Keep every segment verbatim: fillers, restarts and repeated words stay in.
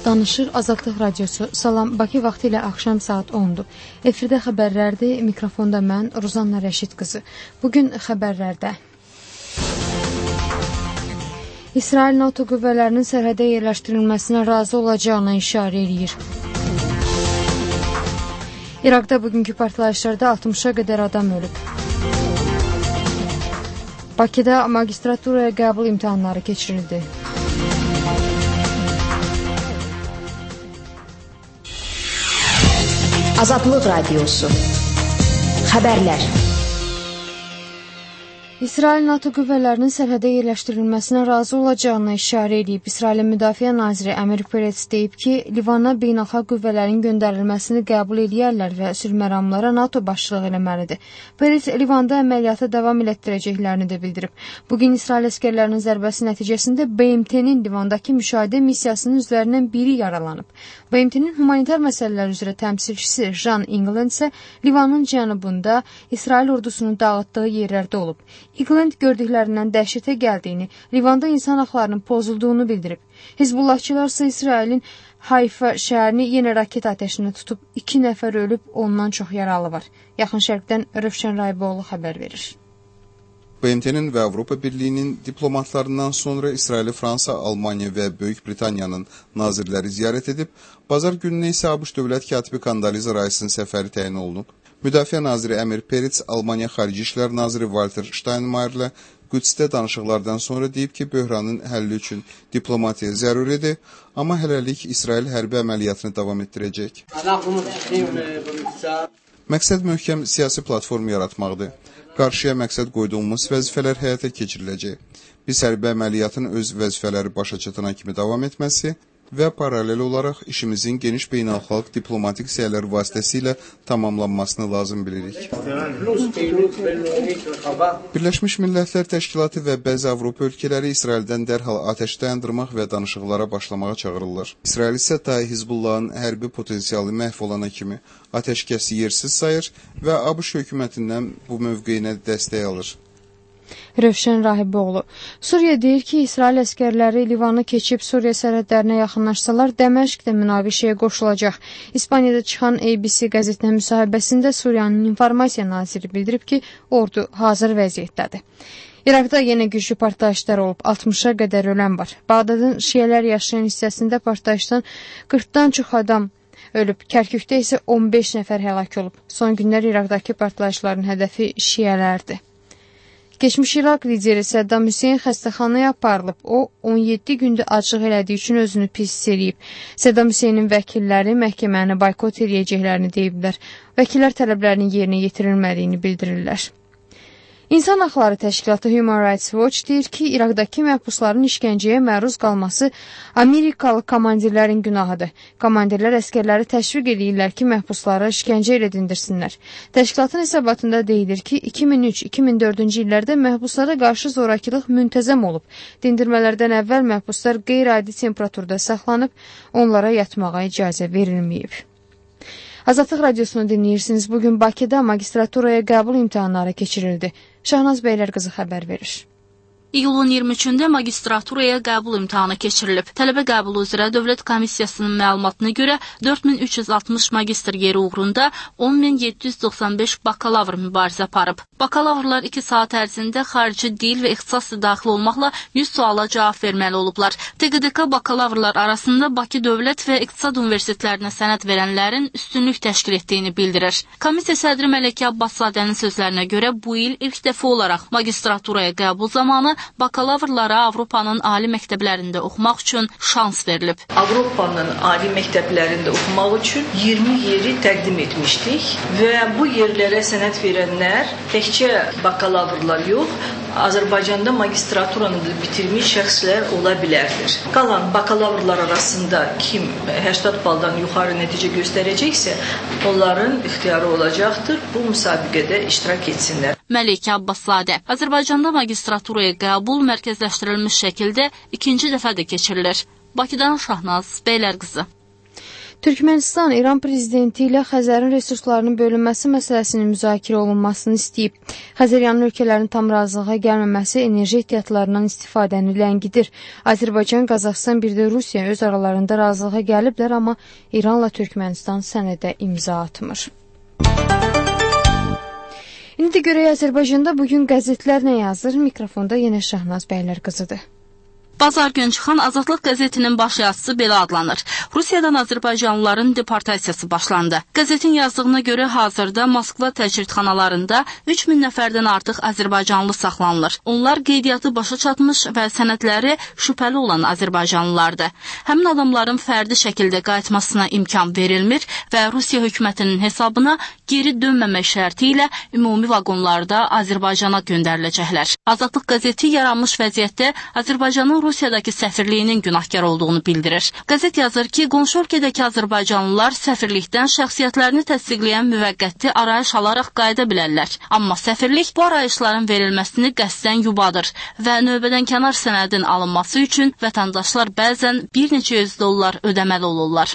Danışır Azadlıq Radiosu. Salam, Bakı vaxtı ilə axşam saat ondur. Efirdə xəbərlərdir, mikrofonda mən, Ruzanna Rəşid qızı. Bugün xəbərlərdə İsrail NATO qüvvələrinin sərhədə yerləşdirilməsinə razı olacağına işarə edir. İraqda bugünkü partlayışlarda altmışa qədər adam ölüb. Bakıda magistraturaya qəbul imtahanları keçirildi. Azadlıq Radiosu. Xəbərlər. İsrail NATO qüvvələrinin sərhədə yerləşdirilməsinə razı olacağına işarə edib. İsrailin Müdafiə naziri Amir Peretz deyib ki, Livana beynəlxalq qüvvələrin göndərilməsini qəbul edərlər və sülh məramlara NATO başçılıq eləməlidir. Peretz Livanda əməliyyatı davam elətdirəcəklərini də bildirib. Bugün İsrail əskərlərinin zərbəsi nəticəsində B M T-nin Livandakı müşahidə missiyasının üzvlərindən biri yaralanıb. B M T-nin humanitar məsələlər üzrə təmsilçisi Jean England isə Livanın cənubunda İsrail ordusunun dağıtdığı yerlərdə olub. England gördüklərindən dəhşətə gəldiyini, Livanda insan haqlarının pozulduğunu bildirib. Hizbullahçılar isə İsrailin Hayfa şəhərini yenə raket atəşinə tutub, iki nəfər ölüb, ondan çox yaralı var. Yaxın Şərqdən Rövşən Rayboğlu xəbər verir. B M T-nin və Avropa Birliyinin diplomatlarından sonra İsraili Fransa, Almanya və Böyük Britaniyanın nazirləri ziyarət edib, bazar gününə isə ABŞ dövlət katibi Kondoliza Rice'ın səfəri təyin olunub. Müdafiə naziri Amir Peretz, Almanya Xarici İşlər naziri Walter Steinmeierlə Qüdsdə danışıqlardan sonra deyib ki, böhranın həlli üçün diplomatiya zəruridir, amma hələlik İsrail hərbi əməliyyatını davam etdirəcək. Məqsəd möhkəm siyasi platform yaratmaqdır. Qarşıya məqsəd qoyduğumuz vəzifələr həyata keçiriləcək. Biz hərbi əməliyyatın öz vəzifələri başa çatana kimi davam etməsi və paralel olaraq işimizin geniş beynəlxalq diplomatik səylər vasitəsilə tamamlanmasını lazım bilirik. Birləşmiş Millətlər Təşkilatı və bəzi Avropa ölkələri İsraildən dərhal atəş dayandırmaq və danışıqlara başlamağa çağırırlar. İsrail isə ta Hizbullahın hərbi potensialı məhv olana kimi atəşkəsi yersiz sayır və ABŞ hökumətindən bu mövqeyinə dəstək alır. Rövşən Rahiboğlu. Suriya deyir ki, İsrail əskərləri Livanı keçib Suriya sərhədlərinə yaxınlaşsalar, Dəməşq də münaqişəyə qoşulacaq. İspaniyada çıxan A B C qəzetinə müsahibəsində Suriyanın informasiya naziri bildirib ki, ordu hazır vəziyyətdədir. İraqda yenə güclü partlayışlar olub, altmışa qədər ölən var. Bağdadın şiələr yaşayan hissəsində partlayışdan qırxdan çox adam ölüb, Kərkükdə isə on beş nəfər həlak olub. Son günlər İraqdakı partlayışların hədəfi şiələrdir. Keçmiş İraq lideri Səddam Hüseyn xəstəxanaya aparılıb. O, on yeddi gündə aclıq elədiyi üçün özünü pis hiss eləyib. Səddam Hüseynin vəkilləri məhkəməni boykot eləyəcəklərini deyiblər. Vəkillər tələblərinin yerinə yetirilmədiyini bildirirlər. İnsan Haqları Təşkilatı Human Rights Watch deyir ki, İraqdakı məhbusların işgəncəyə məruz qalması Amerikalı komandirlərin günahıdır. Komandirlər əskərləri təşviq edirlər ki, məhbusları işgəncə ilə dindirsinlər. Təşkilatın hesabatında deyilir ki, iki min üç iki min dördüncü illərdə məhbuslara qarşı zorakılıq müntəzəm olub. Dindirmələrdən əvvəl məhbuslar qeyri-adi temperaturda saxlanıb, onlara yatmağa icazə verilməyib. Azadlıq Radiosunu dinləyirsiniz. Bugün Bakıda magistraturaya qəbul imtahanları keçirildi. Şahnaz Beylər qızı xəbər verir. İyulun iyirmi üçündə magistraturaya qəbul imtahanı keçirilib. Tələbə qəbulu üzrə Dövlət Komissiyasının məlumatına görə dörd min üç yüz altmış magistr yeri uğrunda on min yeddi yüz doxsan beş bakalavr mübarizə aparıb. Bakalavrlar iki saat ərzində xarici dil və ixtisas daxil olmaqla yüz suala cavab verməli olublar. T Q D K bakalavrlar arasında Bakı Dövlət və İqtisad Universitetlərinə sənəd verənlərin üstünlük təşkil etdiyini bildirir. Komissiya sədri Mələkə Abbaszadənin sözlərinə görə bu il ilk dəfə olaraq magistraturaya qəbul zamanı bakalavrlara Avropanın ali məktəblərində oxumaq üçün şans verilib. Avropanın ali məktəblərində oxumaq üçün iyirmi yeri təqdim etmişdik və bu yerlərə sənəd verənlər təkcə bakalavrlar yox, Azərbaycanda magistraturanı bitirmiş şəxslər ola bilərdir. Qalan bakalavrlar arasında kim səksən baldan yuxarı nəticə göstərəcəksə, onların ixtiyarı olacaqdır, bu müsabiqədə iştirak etsinlər. Mələkə Abbaszadə, Azərbaycanda magistraturaya qəbul mərkəzləşdirilmiş şəkildə ikinci dəfə də keçirilir. Bakıdan Şahnaz Beylər qızı. Türkmənistan İran prezidenti ilə Xəzərin resurslarının bölünməsi məsələsinin müzakirə olunmasını istəyib. Xəzəryanın ölkələrin tam razılığa gəlməməsi enerji ehtiyatlarından istifadəni ləngidir. Azərbaycan, Qazaxıstan, bir də Rusiya öz aralarında razılığa gəliblər, amma İranla Türkmənistan sənədə imza atmır. İndi görək Azərbaycanda bugün qəzetlər nə yazır? Mikrofonda yenə Şahnaz bəylər qızıdır. Bazar gün çıxan Azadlıq qəzetinin baş yazısı belə adlanır. Rusiyadan Azərbaycanlıların deportasiyası başlandı. Qəzetin yazdığına görə hazırda Moskva təcridxanalarında üç min nəfərdən artıq Azərbaycanlı saxlanılır. Onlar qeydiyyatı başa çatmış və sənədləri şübhəli olan Azərbaycanlılardır. Həmin adamların fərdi şəkildə qayıtmasına imkan verilmir və Rusiya hökumətinin hesabına geri dönməmək şərti ilə ümumi vaqonlarda Azərbaycana göndəriləcəklər. Azadlıq qəzeti yaranmış vəziyyətdə Azərbaycanın Rusiyadakı səfirliyinin günahkar olduğunu bildirir. Qəzet yazır ki, qonşu ölkədəki azərbaycanlılar səfirlikdən şəxsiyyətlərini təsdiqləyən müvəqqəti arayış alaraq qayıda bilərlər. Amma səfirlik bu arayışların verilməsini qəsdən yubadır və növbədənkənar sənədin alınması üçün vətəndaşlar bəzən bir neçə yüz dollar ödəməli olurlar.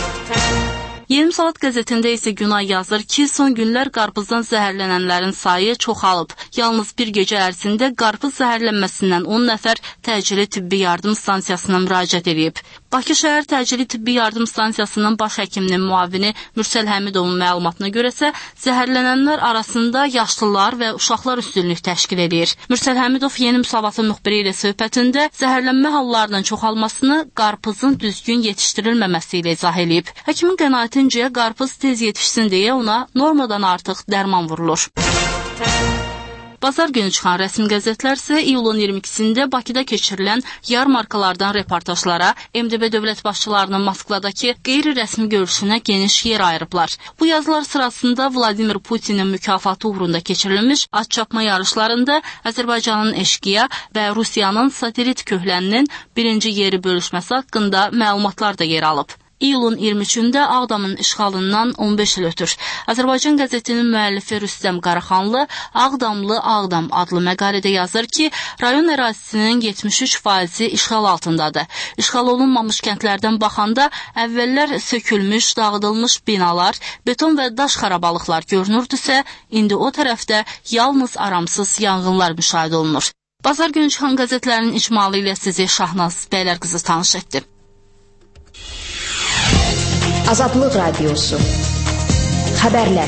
Yeni Salat qəzetində isə Günay yazır ki, son günlər qarpızdan zəhərlənənlərin sayı çoxalıb. Yalnız bir gecə ərzində qarpız zəhərlənməsindən on nəfər təcili tibbi yardım stansiyasına müraciət edib. Bakı şəhər təcili tibbi yardım stansiyasının baş həkiminin müavini Mürsəl Həmidovun məlumatına görəsə, zəhərlənənlər arasında yaşlılar və uşaqlar üstünlük təşkil edir. Mürsəl Həmidov Yeni Müsavatın müxbiri ilə söhbətində zəhərlənmə hallarının çoxalmasını qarpızın düzgün yetişdirilməməsi ilə izah edib. Həkimin qənaəti qarpız tez yetişsin deyə ona normadan artıq dərman vurulur. Bazar günü çıxan rəsmi qəzetlər isə iyulun iyirmi ikisində Bakıda keçirilən yarmarkalardan reportajlara, M D B dövlət başçılarının Moskvadakı qeyri-rəsmi görüşünə geniş yer ayırıblar. Bu yazılar sırasında Vladimir Putinin mükafatı uğrunda keçirilmiş at çapma yarışlarında Azərbaycanın eşqiya və Rusiyanın satelit köhləninin birinci yeri bölüşməsi haqqında məlumatlar da yer alıb. İyulun iyirmi üçündə Ağdamın işğalından on beş il ötür. Azərbaycan qəzetinin müəllifi Rüstəm Qaraxanlı Ağdamlı Ağdam adlı məqalədə yazır ki, rayon ərazisinin yetmiş üç faizi işğal altındadır. İşğal olunmamış kəndlərdən baxanda əvvəllər sökülmüş, dağıdılmış binalar, beton və daş xarabalıqlar görünürdüsə, indi o tərəfdə yalnız aramsız yanğınlar müşahidə olunur. Bazar günü çıxan qəzetlərin icmalı ilə sizi Şahnaz bəylər qızı tanış etdi. Azadlıq Radiosu. Xəbərlər.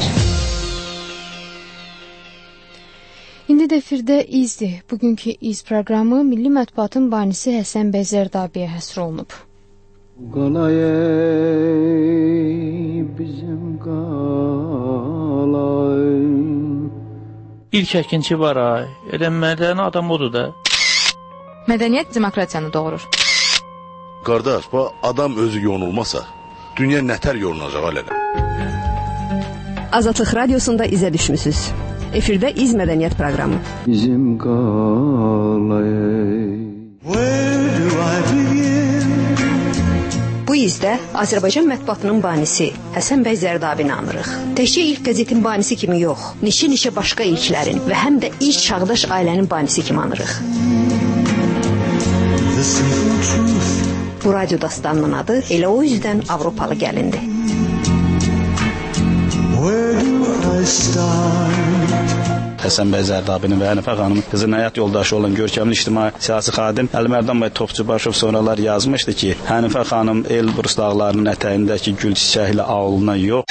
İndi də efirdə izdir. Bugünkü iz proqramı Milli Mətbuatın banisi Həsən bəy Zərdabiyə həsr olunub. Qalay bizim qalay. İlk əkinçi var ay. Eləmələrin adam odur da. Mədəniyyət demokratiyanı doğurur. Qardaş, bu adam özü yonulmasa, dünya nətər yorulacaq alələ? Azadlıq Radiosunda izə düşmüsünüz. Efirdə İz Mədəniyyət proqramı. Bizim qalay. Bu izdə Azərbaycan mətbuatının banisi Həsən bəy Zərdabini anırıq. Təkcə ilk qəzetin banisi kimi yox, neçə-neçə başqa ilklərin və həm də ilk çağdaş ailənin banisi kimi anırıq. Bu radyo dastanının adı elə o yüzdən Avropalı gəlindi. Həsən bəy Zərdabinin və Hənifə xanımın qızın həyat yoldaşı olan görkəmli ictimai siyasi xadim Əlimərdan bəy Topçubaşov sonralar yazmışdı ki, Hənifə xanım Elbrus dağlarının ətəyindəki gül çiçəkli ağlına yox,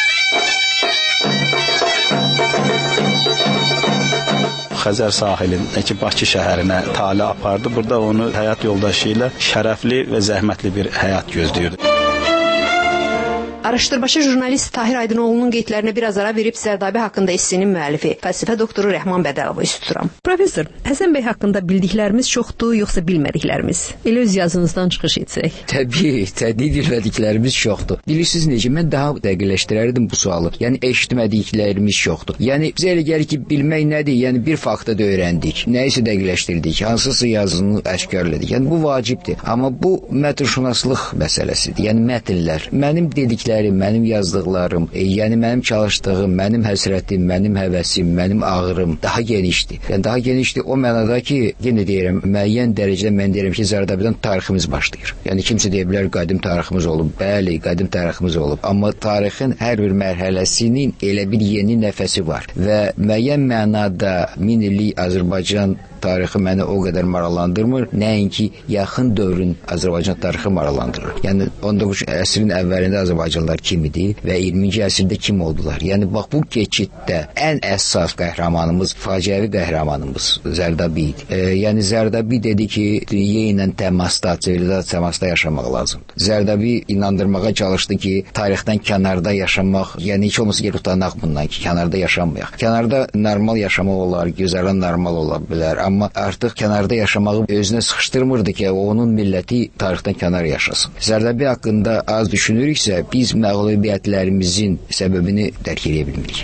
Xəzər sahilindəki Bakı şəhərinə tali apardı. Burada onu həyat yoldaşı ilə şərəfli və zəhmətli bir həyat gözləyirdi. Araşdırmaçı jurnalist Tahir Aydınoğlu'nun qeydlərinə biraz ara verib Zərdabi haqqında essinin müəllifi, fəlsəfə doktoru Rəhman Bədəlovu üst tuturam. Professor, Həsən bəy haqqında bildiklərimiz çoxdur, yoxsa bilmədiklərimiz? Elə öz yazınızdan çıxış etsək. Təbii, təbii bilmədiklərimiz çoxdur. Bilirsiniz necə, mən daha dəqiqləşdirərdim bu sualı. Yəni, eşitmədiklərimiz çoxdur. Yəni, bizə elə gəlir ki, bilmək nədir? Yəni, bir faktı da öyrəndik, nəyisə dəqiqləşdirdik, hansısa yazını əşkarladik. Yəni, bu vacibdir. Amma bu mətnşünaslıq məsələsidir. Yəni, mətnlər. Mənim dediklərim şeirləri, mənim yazdıqlarım, e, yəni mənim çalışdığım, mənim həsrətim, mənim həvəsim, mənim ağrım daha genişdir. Yəni daha genişdir o mənada ki, yenə deyirəm, müəyyən dərəcədə mən deyirəm ki, Zərdabidən tariximiz başlayır. Yəni kimsə deyə bilər qədim tariximiz olub. Bəli, qədim tariximiz olub. Amma tarixin hər bir mərhələsinin elə bir yeni nəfəsi var və müəyyən mənada min illik Azərbaycan tarixi məni o qədər maraqlandırmır, nəinki yaxın dövrün Azərbaycan tarixi maraqlandırır. Yəni on doqquzuncu əsrin əvvəlində Azərbaycanlılar kim idi və iyirminci əsrdə kim oldular? Yəni bax bu keçiddə ən əsas qəhrəmanımız, faciəvi qəhrəmanımız Zərdabi idi. E, yəni Zərdabi dedi ki, dünya ilə təmasda, sivilizasiya təmasda yaşamaq lazımdır. Zərdabi inandırmağa çalışdı ki, tarixdən kənarda yaşamaq, yəni heç olmasa geri utanaq bundan ki, kənarda yaşamayaq. Kənarda normal yaşamaq olar, gözələn normal ola bilər. Amma artıq kənarda yaşamağı özünə sıxışdırmırdı ki, onun milləti tarixdən kənar yaşasın. Zərdabi haqqında az düşünürüksə, biz məğlubiyyətlərimizin səbəbini dərk edə bilmirik.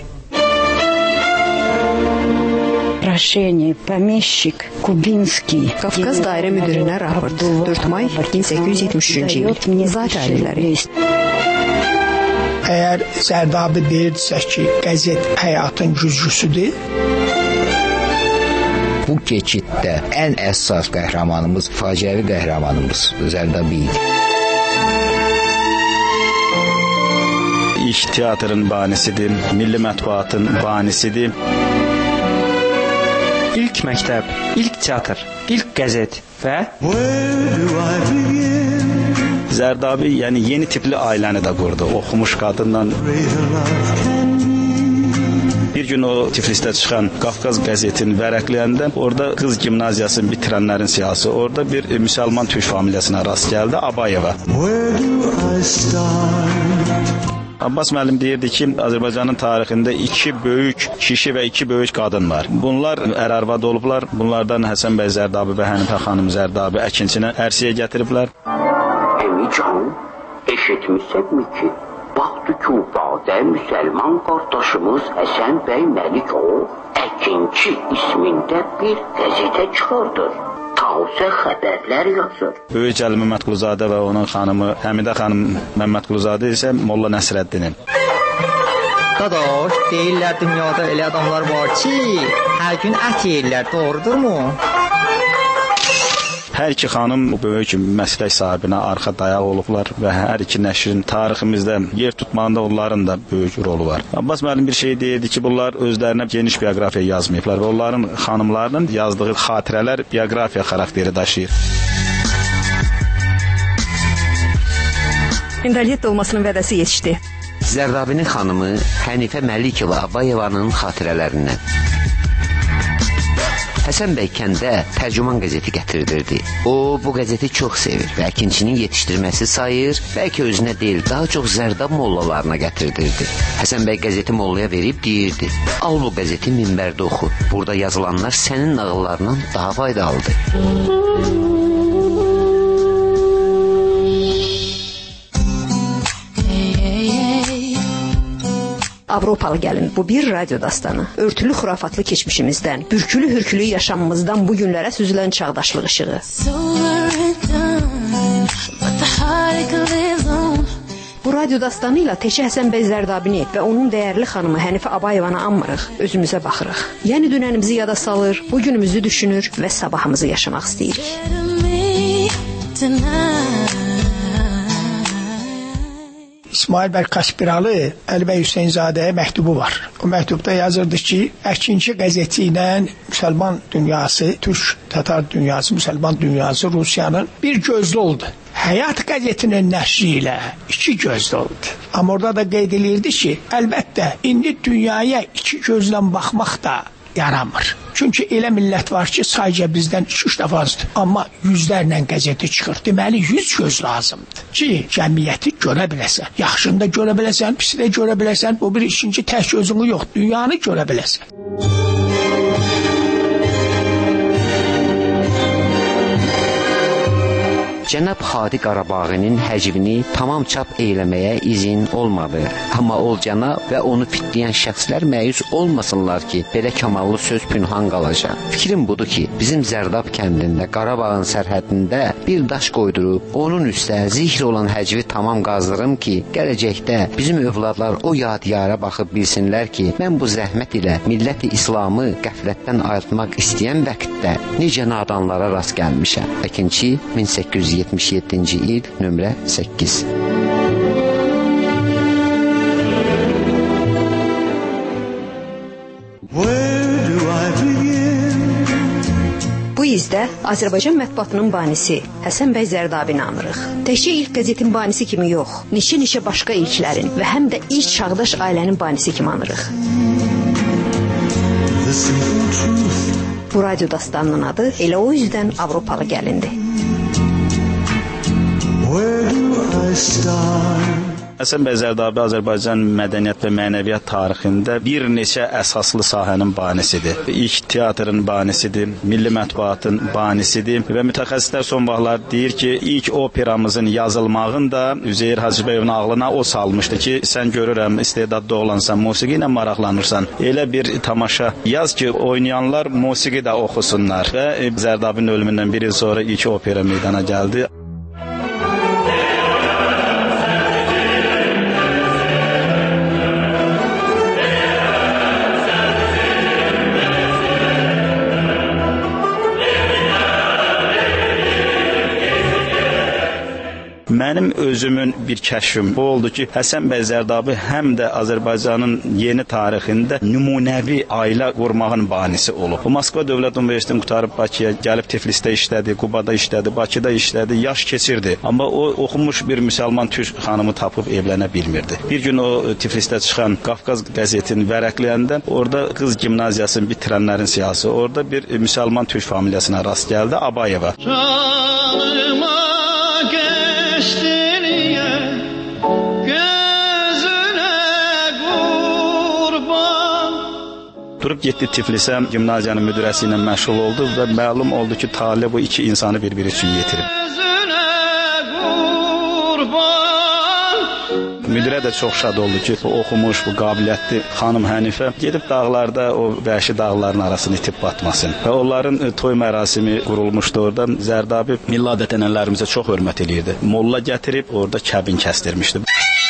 Прошение, помещик, Кубинский. Qafqaz dairə müdirinə raport. dörd may min səkkiz yüz yetmiş üçüncü il. Zat əlilləri. Əgər Zərdabi deyirsə ki, qəzet həyatın güzgüsüdür, bu keçiddə ən əsas qəhrəmanımız, faciəvi qəhrəmanımız Zərdabi idi. İlk teatrın banisidir, milli mətbuatın banisidir. İlk məktəb, ilk teatr, ilk qəzet və Zərdabi yəni yeni tipli ailəni də qurdu. Oxumuş qadından. Bir gün o Tiflisdə çıxan Qafqaz qəzetini vərəqləyəndə orada qız gimnaziyasını bitirənlərin siyahısı, orada bir müsəlman türk familiyasına rast gəldi, Abayeva. Abbas müəllim deyirdi ki, Azərbaycanın tarixində iki böyük kişi və iki böyük qadın var. Bunlar ər-arvad olublar. Bunlardan Həsən bəy Zərdabi və Hənifə xanım Zərdabi əkinçini ərsəyə gətiriblər. Əmican, eşitmişsənmi ki, baxdı Kübada müsəlman qardaşımız Həsən bəy Məlikov əkinçi ismində bir qəzetə çıxardır. Tavsiyə xəbərlər yazır. Böyük Cəli Məmmədquluzadə və onun xanımı Həmidə xanım Məmmədquluzadə isə Molla Nəsrəddinin. Dadaş, deyirlər dünyada elə adamlar var ki, hər gün ət yeyirlər, doğrudurmu? Hər iki xanım böyük məslək sahibinə arxa dayaq olublar və hər iki nəşrin tariximizdə yer tutmağında onların da böyük rolu var. Abbas müəllim bir şey deyirdi ki, bunlar özlərinə geniş bioqrafiya yazmayıblar və onların xanımlarının yazdığı xatirələr bioqrafiya xarakteri daşıyır. İndəliyyət olmasının vədəsi yetişdi. Zərdabinin xanımı Hənifə Məlikova Abayevanın xatirələrindən. Həsən bəy kəndə tərcüman qəzeti gətirdirdi. O, bu qəzeti çox sevir və əkinçinin yetişdirməsi sayır, bəlkə özünə deyil, daha çox Zərdab mollalarına gətirdirdi. Həsən bəy qəzeti mollaya verib deyirdi, al bu qəzeti minbərdə oxu, burada yazılanlar sənin nağıllarından daha faydalıdır. Avropalı gəlin, bu bir radyo dastanı. Örtülü xurafatlı keçmişimizdən, bürkülü hürkülü yaşamımızdan bu günlərə süzülən çağdaşlıq ışığı. Bu radyo dastanı ilə Teşə Həsən bəy Zərdabini və onun dəyərli xanımı Hənifə Abayevanı anmırıq, özümüzə baxırıq. Yəni dünənimizi yada salır, bu günümüzü düşünür və sabahımızı yaşamaq istəyirik. İsmail bəy Kaspiralı Əli bəy Hüseynzadəyə məktubu var. O məktubda yazırdı ki, əkinçi qəzeti ilə müsəlman dünyası, türk, tatar dünyası, müsəlman dünyası Rusiyanın bir gözlü oldu. Həyat qəzetinin nəşri ilə iki gözlü oldu. Amma orada da qeyd edilirdi ki, əlbəttə, indi dünyaya iki gözlə baxmaq da yaramır. Çünki elə millət var ki, sayca bizdən iki üç dəfə azdır. Amma yüzlərlə qəzeti çıxır. Deməli, yüz göz lazımdır ki, cəmiyyəti görə biləsən. Yaxşını da görə biləsən, pisi də görə biləsən. O bir ikinci tək gözünü yox, dünyanı görə biləsən. Cənab Hadi Qarabağinin həcvini tamam çap eyləməyə izin olmadı. Amma ol cənab və onu fitləyən şəxslər məyus olmasınlar ki, belə kamallı söz pünhan qalacaq. Fikrim budur ki, bizim Zərdab kəndində Qarabağın sərhədində bir daş qoydurub, onun üstə zikr olan həcvi tamam qazdırım ki, gələcəkdə bizim övladlar o yadiyara baxıb bilsinlər ki, mən bu zəhmət ilə milləti İslamı qəflətdən ayıltmaq istəyən vəqtdə necə nadanlara rast gəlmişəm. Əkinçi min səkkiz yüz yetmiş yeddinci il, nömrə səkkiz. Bu izdə Azərbaycan mətbuatının banisi Həsən bəy Zərdabini anırıq. Təkcə ilk qəzetin banisi kimi yox, neçə-neçə başqa ilklərin və həm də ilk çağdaş ailənin banisi kimi anırıq. Bu radio dastanının adı elə o üzdən Avropalı gəlindi. Həsən bəy Zərdabi Azərbaycan mədəniyyət və mənəviyyat tarixində bir neçə əsaslı sahənin banisidir. İlk teatrın banisidir, milli mətbuatın banisidir və mütəxəssislər son vaxtlar deyir ki, ilk operamızın yazılmağını da Üzeyir Hacıbəyovun ağlına o salmışdı ki, sən görürəm, istedadlı olansan, musiqi ilə maraqlanırsan, elə bir tamaşa yaz ki, oynayanlar musiqi də oxusunlar və Zərdabinin ölümündən bir il sonra ilk opera meydana gəldi. Mənim özümün bir kəşfim bu oldu ki, Həsən bəy Zərdabi həm də Azərbaycanın yeni tarixində nümunəvi ailə qurmağın banisi olub. O Moskva Dövlət Universitetini qutarıb Bakıya gəlib Tiflisdə işlədi, Qubada işlədi, Bakıda işlədi, yaş keçirdi. Amma o oxunmuş bir müsəlman türk xanımı tapıb evlənə bilmirdi. Bir gün o Tiflisdə çıxan Qafqaz qəzetini vərəqləyəndə orada qız gimnaziyasını bitirənlərin siyasi, orada bir müsəlman türk familiyasına rast gəldi, Abayeva. Canıma Geçtiniye, gözüne qurban. Durub getdi Tiflisə, gimnaziyanın müdirəsi ilə məşğul oldu və məlum oldu ki, talih bu iki insanı bir-biri üçün yetirib. Müdirə də çox şad oldu ki, bu oxumuş, bu qabiliyyətli xanım Hənifə gedib dağlarda o vəhşi dağların arasını itib batmasın. Və onların toy mərasimi qurulmuşdu orada. Zərdabi milli adət-ənənələrimizə çox hörmət eləyirdi. Molla gətirib orada kəbin kəsdirmişdi.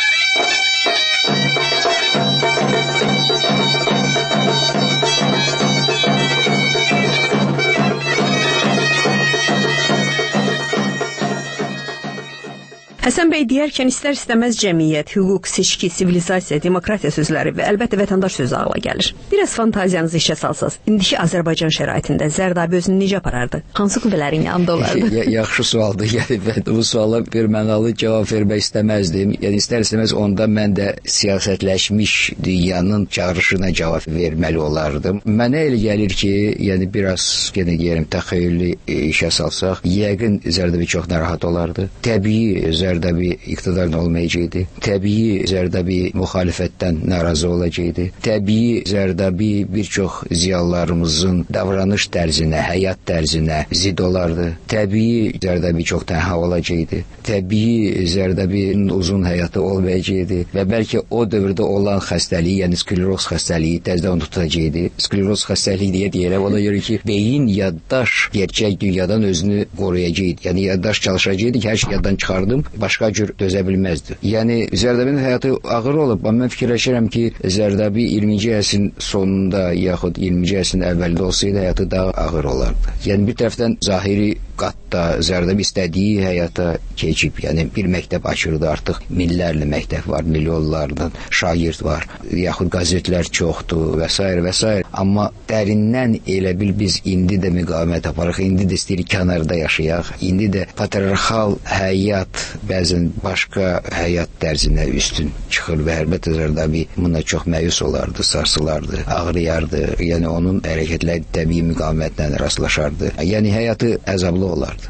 Həsən bəy deyərkən istər-istəməz cəmiyyət, hüquq, seçki, sivilizasiya, demokratiya sözləri və əlbəttə vətəndaş sözü ağla gəlir. Biraz fantaziyanızı işə salsaz, indiki Azərbaycan şəraitində Zərdabi özünü necə aparardı? Hansı qüvvələrin yanında olardı? Ya, yaxşı sualdır. Yəni mən bu suala bir mənalı cavab vermək istəməzdim. Yəni istər-istəməz onda mən də siyasətləşmiş dünyanın çağırışına cavab verməli olardım. Mənə elə gəlir ki, yəni biraz yenə deyirəm təxəyyülü işə salsaq, yəqin Zərdabi çox narahat olardı. Təbii Zərdabi iqtidarın olmayacaqdı. Təbii Zərdabi müxalifətdən narazı olacaqdı. Təbii Zərdabi bir çox ziyalılarımızın davranış tərzinə, həyat tərzinə zid olardı. Təbii Zərdabi çox tənha olacaqdı. Təbii Zərdabinin uzun həyatı olmayacaqdı və bəlkə o dövrdə olan xəstəliyi, yəni skleroz xəstəliyi təzədən tutacaqdı. Skleroz xəstəliyi deyə deyirəm, ona görə ki, beyin yaddaş gerçək dünyadan özünü qoruyacaqdı. Yəni yaddaş çalışacaqdı ki, hər şey yaddan çıxardım, başqa cür dözə bilməzdi. Yəni Zərdabinin həyatı ağır olub, amma mən fikirləşirəm ki, Zərdabi iyirminci əsrin sonunda yaxud iyirminci əsrin əvvəlində olsaydı həyatı daha ağır olardı. Yəni bir tərəfdən zahiri qatda Zərdabi istədiyi həyata keçib, yəni bir məktəb açırdı, artıq minlərlə məktəb var, milyonlardan şagird var, yaxud qəzetlər çoxdur və s. və s. Amma dərindən elə bil biz indi də müqavimət aparıq, indi də istəyirik kənarda yaşayaq, indi də patriarxal həyat bəzən başqa həyat tərzinə üstün çıxır və əlbəttə Zərdabi buna çox məyus olardı, sarsılardı, ağrıyardı. Yəni onun hərəkətləri təbii müqavimətlə rastlaşardı. Yəni həyatı əzablı olardı.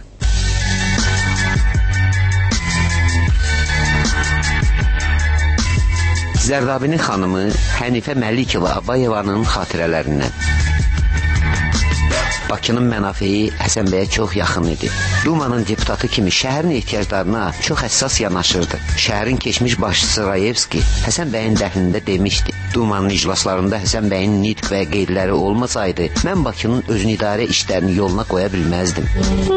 Zərdabinin xanımı Hənifə Məlikova Abayevanın xatirələrindən. Bakının mənafeyi Həsən bəyə çox yaxın idi. Dumanın deputatı kimi şəhərin ehtiyaclarına çox həssas yanaşırdı. Şəhərin keçmiş başçısı Rayevski Həsən bəyin dəhlində demişdi. Dumanın iclaslarında Həsən bəyin nitq və qeydləri olmasaydı, mən Bakının özünü idarə işlərini yoluna qoya bilməzdim.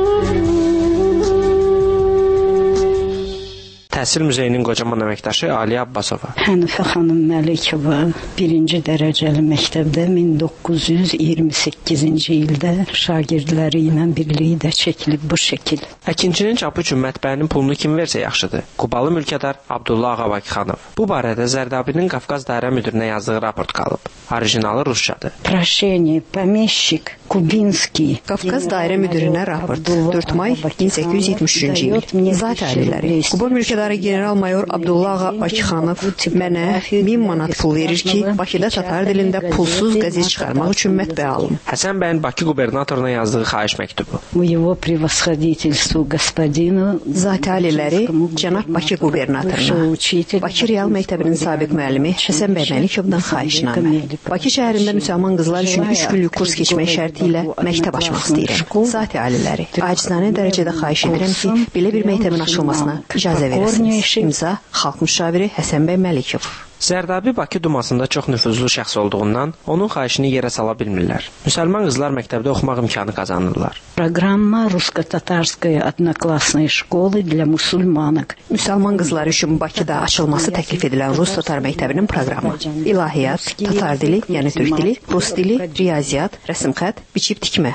Təhsil Muzeyinin qocaman əməkdaşı Aliyə Abbasova. Hənifə xanım Məlikova birinci dərəcəli məktəbdə min doqquz yüz iyirmi səkkizinci ildə şagirdləri ilə birlikdə çəkilib bu şəkil. Əkinçinin çapı üçün mətbəənin pulunu kim versə yaxşıdır? Qubalı mülkədar Abdullah Ağabakıxanov. Bu barədə Zərdabinin Qafqaz dairə müdirinə yazdığı raport qalıb. Orijinalı rusçadır. Proşeniye, pomещик Kubinski. Qafqaz dairə müdirinə raport. dörd may min səkkiz yüz yetmiş üçüncü il. Zat aliləri. Quba mülkədarı general-mayor Abdullah Ağabakıxanov mənə min manat pul verir ki, Bakıda tatar dilində pulsuz qəzet çıxarmaq üçün mətbəə alım. Həsən bəyin Bakı qubernatoruna yazdığı xahiş məktubu. Его превосходительству господину Zat aliləri cənab Bakı qubernatoruna, Bakı Real Məktəbinin sabiq müəllimi Həsən bəy Məlikovdan xahişnamə. Bakı şəhərində müsəlman qızlar üçün üç günlük kurs keçmək şərti ilə məktəb açmaq istəyirəm. Zat aliləri, acizanə dərəcədə xahiş edirəm ki, belə bir məktəbin açılmasına icazə verirsiniz. İmza Xalq müşaviri Həsən bəy Məlikov. Zərdabi Bakı Dumasında çox nüfuzlu şəxs olduğundan onun xahişini yerə sala bilmirlər. Müsəlman qızlar məktəbdə oxumaq imkanı qazanırlar. Proqramma Rusko-Tatarskaya Odnoklassnaya şkola для musulmanok. Müsəlman qızlar üçün Bakıda açılması təklif edilən Rus-Tatar məktəbinin proqramı. İlahiyyat, Tatar dili, yəni türk dili, Rus dili, riyaziyyat, rəsm xətt, biçib tikmə.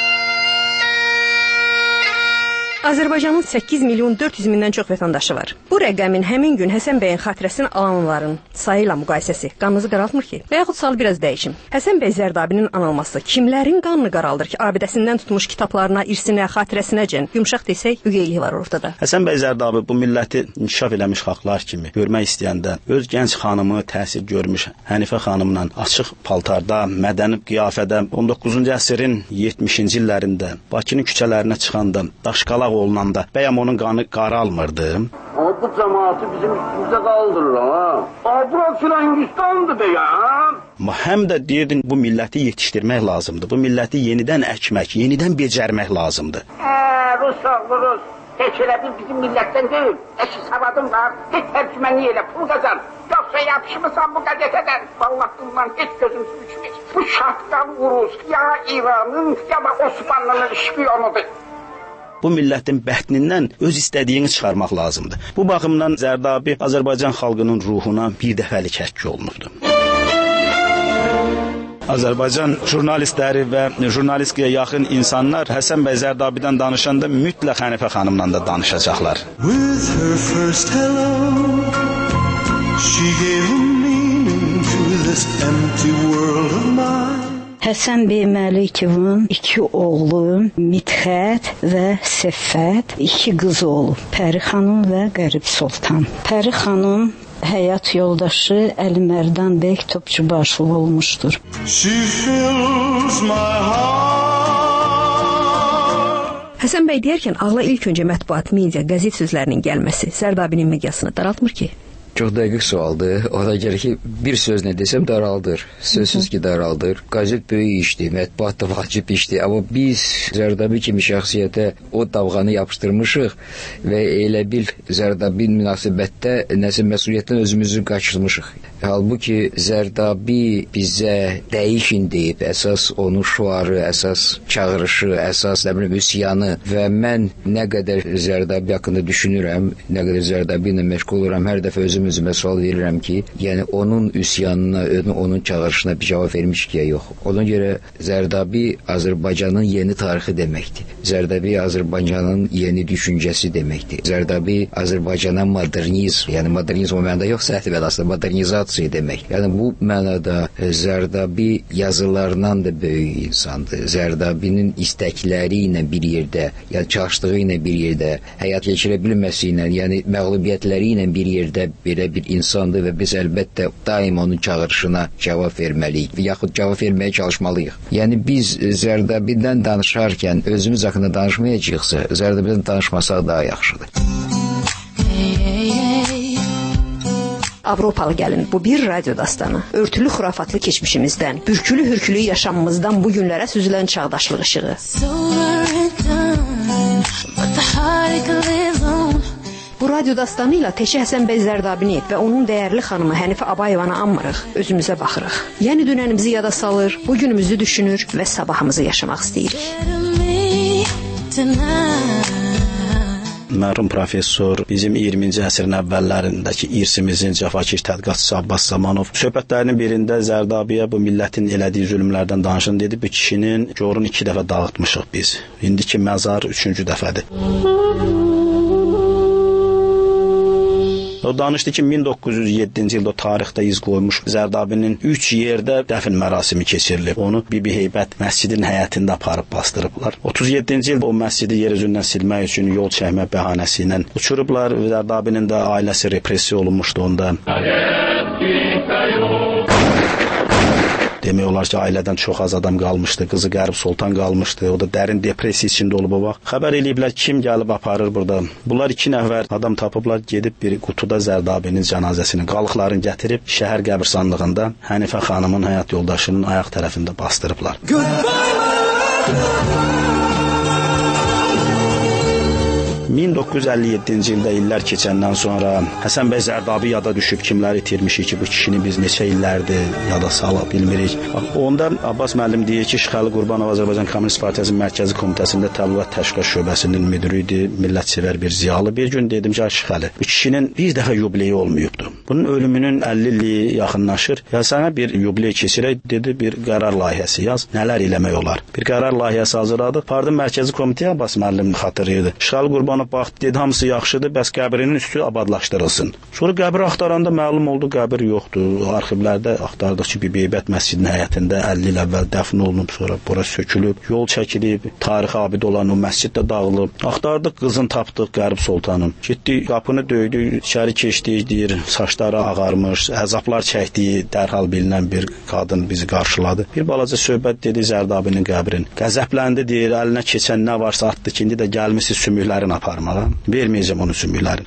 Azərbaycanın səkkiz milyon dörd yüz mindən çox vətəndaşı var. Bu rəqəmin həmin gün Həsən bəyin xatirəsini alanların sayı ilə müqayisəsi qanınızı qaraltmır ki? Və yaxud sual biraz dəyişim. Həsən bəy Zərdabinin anılması kimlərin qanını qaraldır ki, abidəsindən tutmuş kitablarına, irsinə, xatirəsinəcən yumşaq desək, ügeylik var ortada. Həsən bəy Zərdabi bu milləti inkişaf eləmiş xalqlar kimi görmək istəyəndə öz gənc xanımı təhsil görmüş Hənifə xanımla açıq paltarda, mədəni qiyafədə on doqquzuncu əsrin yetmişinci illərində Bakının küçələrinə çıxanda, daşqalaq olunanda bəyəm onun qanı qaralmırdı. Bu cəmaatı bizim üstümüzə qaldırır ha. Abra Firəngistandır bəyəm. Həm də deyirdin bu milləti yetişdirmək lazımdır. Bu milləti yenidən əkmək, yenidən becərmək lazımdır. Hə, Rus oğlu Rus. Heç elə bir bizim millətdən deyil. Eşi savadım var. Heç tərcüməni elə pul qazan. Yoxsa yapışmısan bu qəzetədən. Vallahdımdan heç gözüm düşmür. Bu şartdan Rus ya İranın ya da Osmanlı'nın şpiyonudur. Bu millətin bətnindən öz istədiyini çıxarmaq lazımdır. Bu baxımdan Zərdabi Azərbaycan xalqının ruhuna bir dəfəlik həkk olunubdur. Azərbaycan jurnalistləri və jurnalistikaya yaxın insanlar Həsən bəy Zərdabidən danışanda mütləq Hənifə xanımla da danışacaqlar. With her first hello, she gave a meaning to this empty world of mine. Həsən bəy Məlikovun iki oğlu Midxət və Səffət, iki qızı olub. Pəri xanım və Qərib Sultan. Pəri xanım həyat yoldaşı Əlimərdan bəy Topçubaşov olmuşdur. Həsən bəy deyərkən ağla ilk öncə mətbuat, media, qəzet sözlərinin gəlməsi Zərdabinin miqyasını daraltmır ki? Çox dəqiq sualdır. O da gəlir ki, bir sözlə desəm daraldır. Sözsüz ki, daraldır. Qəzet böyük işdir, mətbuat da vacib işdir. Amma biz Zərdabi kimi şəxsiyyətə o davğanı yapışdırmışıq və elə bil Zərdabi münasibətdə nəsə məsuliyyətdən özümüzü qaçırmışıq. Halbuki Zərdabi bizə dəyişin deyib, əsas onun şuarı, əsas çağırışı, əsas nə bilim üsyanı və mən nə qədər Zərdabi haqqında düşünürəm, nə qədər Zərdabi ilə məşğul oluram, hər dəfə özüm özümə sual verirəm ki, yəni onun üsyanına, onun çağırışına bir cavab vermiş ki, yox. Ona görə Zərdabi Azərbaycanın yeni tarixi deməkdir. Zərdabi Azərbaycanın yeni düşüncəsi deməkdir. Zərdabi Azərbaycana modernizm, yəni modernizm o mənada yox, səhv aslında modernizasiya demək. Yəni bu mənada Zərdabi yazılarından da böyük insandır. Zərdabinin istəkləri ilə bir yerdə, yəni çalışdığı ilə bir yerdə, həyat keçirə bilməsi ilə, yəni məğlubiyyətləri ilə bir yerdə belə bir insandır və biz əlbəttə daim onun çağırışına cavab verməliyik və yaxud cavab verməyə çalışmalıyıq. Yəni biz Zərdabidən danışarkən özümüz haqqında danışmayacaqsa, Zərdabidən danışmasaq daha yaxşıdır. Avropalı gəlin, bu bir radio dastanı. Örtülü xurafatlı keçmişimizdən, bürkülü hürkülü yaşamımızdan bu günlərə süzülən çağdaşlıq işığı. Bu radio dastanı ilə Teşə Həsən bəy Zərdabini və onun dəyərli xanımı Hənifə Abayevanı anmırıq, özümüzə baxırıq. Yəni dünənimizi yada salır, bu günümüzü düşünür və sabahımızı yaşamaq istəyirik. Mərhum professor bizim iyirminci əsrin əvvəllərindəki irsimizin cəfakir tədqiqatçısı Abbas Zamanov söhbətlərinin birində Zərdabiyə bu millətin elədiyi zülmlərdən danışın dedi. Bu kişinin gorunu iki dəfə dağıtmışıq biz. İndiki məzar üçüncü dəfədir. O danışdı ki, min doqquz yüz yeddinci ildə tarixdə iz qoymuş Zərdabinin üç yerdə dəfn mərasimi keçirilib. Onu Bibi Heybət məscidinin həyətində aparıb bastırıblar. otuz yeddinci ildə o məscidi yer üzündən silmək üçün yol çəkmə bəhanəsi ilə uçurublar. Zərdabinin də ailəsi repressiya olunmuşdu onda. Demək olar ki, ailədən çox az adam qalmışdı. Qızı Qərib Sultan qalmışdı. O da dərin depressiya içində olub o vaxt. Xəbər eləyiblər kim gəlib aparır burada. Bunlar iki nəfər adam tapıblar, gedib bir qutuda Zərdabinin cənazəsini, qalıqlarını gətirib şəhər qəbirstanlığında Hənifə xanımın həyat yoldaşının ayaq tərəfində bastırıblar. min doqquz yüz əlli yeddinci ildə illər keçəndən sonra Həsən bəy Zərdabi yada düşüb, kimləri itirmişik ki, bu kişini biz neçə illərdir yada sala bilmirik. Onda Abbas müəllim deyir ki, Şıxəli Qurbanov Azərbaycan Kommunist Partiyasının Mərkəzi Komitəsində Təbliğat Təşkilat şöbəsinin müdiri idi, millətsevər bir ziyalı. Bir gün dedim ki, Şıxəli, bu kişinin bir dəfə yubileyi olmayıbdı. Bunun ölümünün əlli illiyi yaxınlaşır. Ya sənə bir yubiley keçirək, dedi, bir qərar layihəsi yaz, nələr eləmək olar. Bir qərar layihəsi hazırladıq. Pardon, Mərkəzi Komitəyə Abbas müəllim xatırlayırdı. Şıxəli Qurbanov baxdı, dedi, hamısı yaxşıdır, bəs qəbrinin üstü abadlaşdırılsın. Sonra qəbri axtaranda məlum oldu, qəbir yoxdur. Arxivlərdə axtardıq ki, Bibi Heybət məscidinin həyətində əlli il əvvəl dəfn olunub, sonra bura sökülüb, yol çəkilib, tarixi abid olan o məscid də dağılıb. Axtardıq, qızını tapdıq, Qərib Sultanın. Getdi, qapını döydü, içəri keçdi, deyir, saçları ağarmış, əzablar çəkdiyi dərhal bilinən bir qadın bizi qarşıladı. Bir balaca söhbət dedi Zərdabinin qəbrin. Qəzəbləndi, deyir, əlinə keçən nə varsa atdı ki, indi də gəlmişsiz sümüklərini aparmağa. Verməyəcəm onu sümüklərin.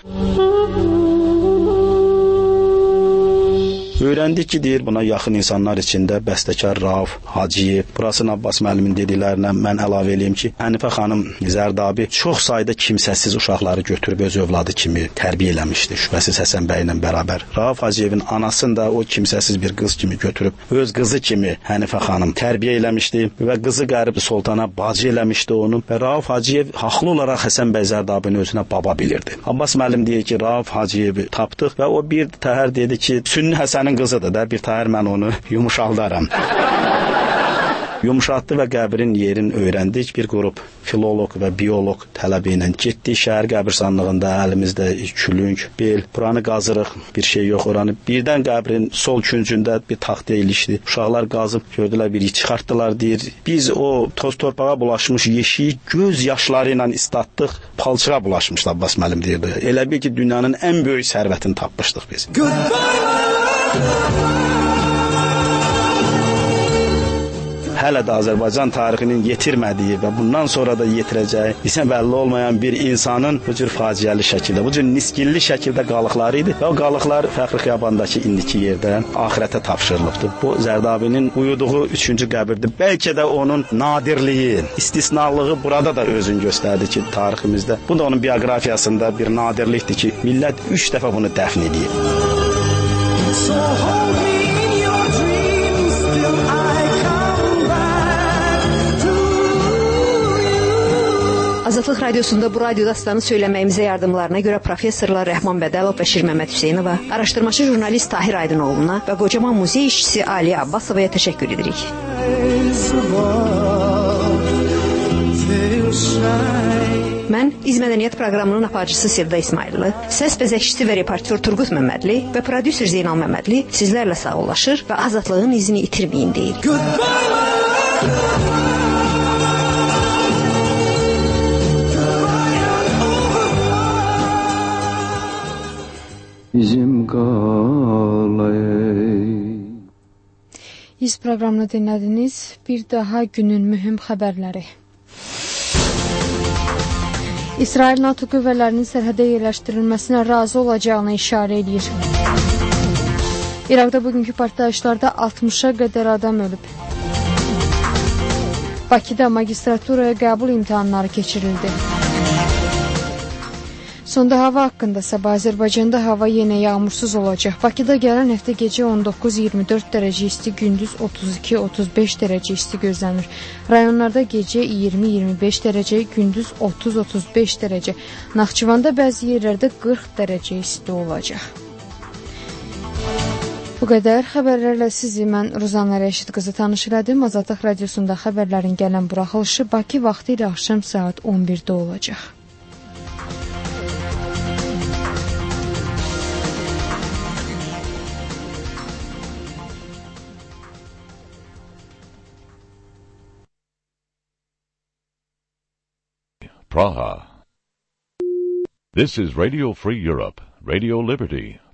Öyrəndik ki, deyir, buna yaxın insanlar içində bəstəkar Rauf Hacıyev, burasını Abbas müəllimin dediklərinə mən əlavə eləyim ki, Hənifə xanım Zərdabi çox sayda kimsəsiz uşaqları götürüb öz övladı kimi tərbiyə eləmişdi, şübhəsiz Həsən bəy ilə bərabər. Rauf Hacıyevin anasını da o kimsəsiz bir qız kimi götürüb, öz qızı kimi Hənifə xanım tərbiyə eləmişdi və qızı Qərib Sultana bacı eləmişdi onu və Rauf Hacıyev haqlı olaraq Həsən bəy Zərdabini özünə baba bilirdi. Abbas müəllim deyir ki, Rauf Hacıyevi tapdıq və o bir təhər dedi ki, Sünni Həsən qızıdır da, bir təhər mən onu yumuşaldaram. Yumuşatdı və qəbrin yerini öyrəndik. Bir qrup filoloq və bioloq tələbi ilə getdik şəhər qəbirstanlığında, əlimizdə külünk, bel, buranı qazırıq, bir şey yox oranı. Birdən qəbrin sol küncündə bir taxta ilişdi. Uşaqlar qazıb gördülər, bir çıxartdılar, deyir. Biz o toz torpağa bulaşmış yeşiyi göz yaşları ilə islatdıq, palçığa bulaşmışdı, Abbas müəllim deyirdi. Elə bil ki, dünyanın ən böyük sərvətini tapmışdıq biz. Hələ də Azərbaycan tarixinin yetirmədiyi və bundan sonra da yetirəcəyi bizə bəlli olmayan bir insanın bu cür faciəli şəkildə, bu cür niskinli şəkildə qalıqları idi və o qalıqlar Fəxri Xiyabandakı indiki yerdə axirətə tapşırılıbdı. Bu Zərdabinin uyuduğu üçüncü qəbirdir. Bəlkə də onun nadirliyi, istisnalığı burada da özünü göstərdi ki, tariximizdə. Bu da onun bioqrafiyasında bir nadirlikdir ki, millət üç dəfə bunu dəfn edib. Azadlıq Radiosunda bu radio dastanı söyləməyimizə yardımlarına görə professorlar Rəhman Bədəlov və Şir Məmməd Hüseynova, araşdırmacı jurnalist Tahir Aydınoğlu'na və qocaman muzey işçisi Aliyə Abbasovaya təşəkkür edirik. Mən İz Mədəniyyət proqramının aparıcısı Sevda İsmayıllı, səs bəzəkçisi və reportyor Turqut Məmmədli və prodüser Zeynal Məmmədli sizlərlə sağollaşır və azadlığın izini itirməyin deyir. Bizim qalay. İz proqramını dinlədiniz. Bir daha günün mühüm xəbərləri. İsrail NATO qüvvələrinin sərhədə yerləşdirilməsinə razı olacağını işarə edir. İraqda bugünkü partlayışlarda altmışa qədər adam ölüb. Bakıda magistraturaya qəbul imtahanları keçirildi. Sonda hava haqqında sabah Azərbaycanda hava yenə yağmursuz olacaq. Bakıda gələn həftə gecə on doqquz iyirmi dörd dərəcə isti, gündüz otuz iki otuz beş dərəcə isti gözlənir. Rayonlarda gecə iyirmi iyirmi beş dərəcə, gündüz otuz otuz beş dərəcə. Naxçıvanda bəzi yerlərdə qırx dərəcə isti olacaq. Bu qədər xəbərlərlə sizi mən Ruzanə Rəşid qızı tanış elədim. Azadlıq radiosunda xəbərlərin gələn buraxılışı Bakı vaxtı ilə axşam saat on birdə olacaq. Praha. This is Radio Free Europe, Radio Liberty.